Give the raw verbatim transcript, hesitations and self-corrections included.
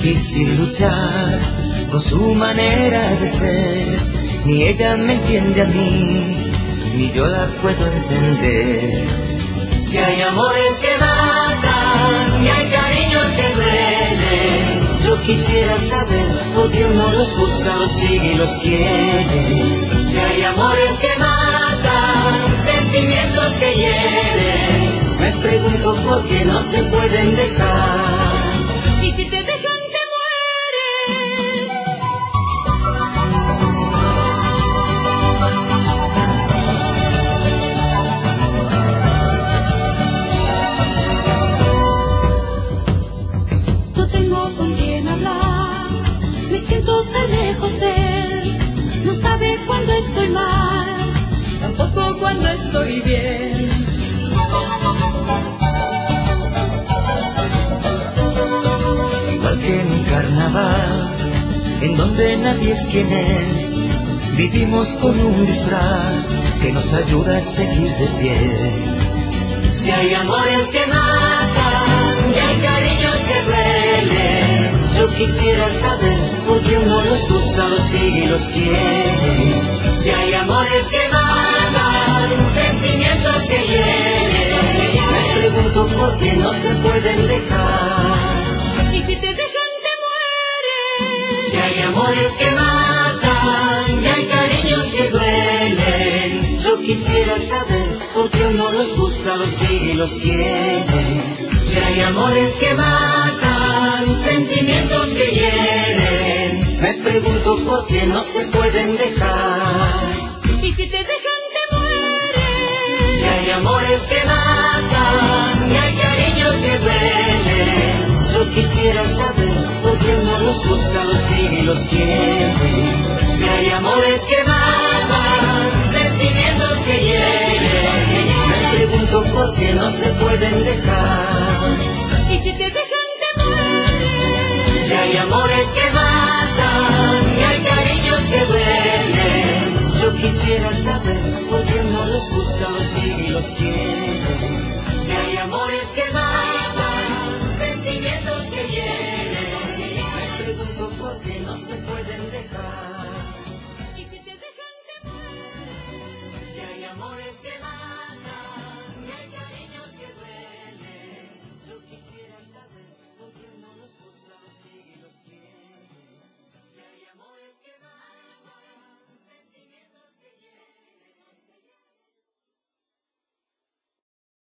difícil luchar con su manera de ser. Ni ella me entiende a mí, ni yo la puedo entender. Si hay amores que matan y hay cariños que duelen, yo quisiera saber por qué uno los busca, los sigue y los quiere. Si hay amores que matan, sentimientos que hieren, me pregunto por qué no se pueden dejar. Y si te dejan te mueres. No tengo con quién hablar, me siento tan lejos de él. No sabe cuando estoy mal, Tampoco cuando estoy bien. Igual que en un carnaval, en donde nadie es quien es, vivimos con un disfraz que nos ayuda a seguir de pie. Si hay amores que matan y hay cariños que duelen, Yo quisiera saber por qué uno los busca, los sigue y los quiere. si hay amores que matan, sentimientos que hieren, Me pregunto por qué no se pueden dejar. Y si te dejan te mueres. si hay amores que matan y hay cariños que duelen, Yo quisiera saber por qué uno los busca, los sigue y los quiere. si hay amores que matan, sentimientos que hieren, Me pregunto por qué no se pueden dejar. Y si te dejan te mueres. si hay amores que matan y hay cariños que duelen, Yo quisiera saber por qué uno los busca, los sigue y los quiere. si hay amores que matan, sentimientos que hieren, Me pregunto por qué no se pueden dejar. Y si te dejan te mueres. si hay amores que matan y hay cariños que duelen, Yo quisiera saber por qué uno los busca, los sigue y los quiere. si hay amores que matan, sentimientos que hieren, Me pregunto por qué no se pueden dejar.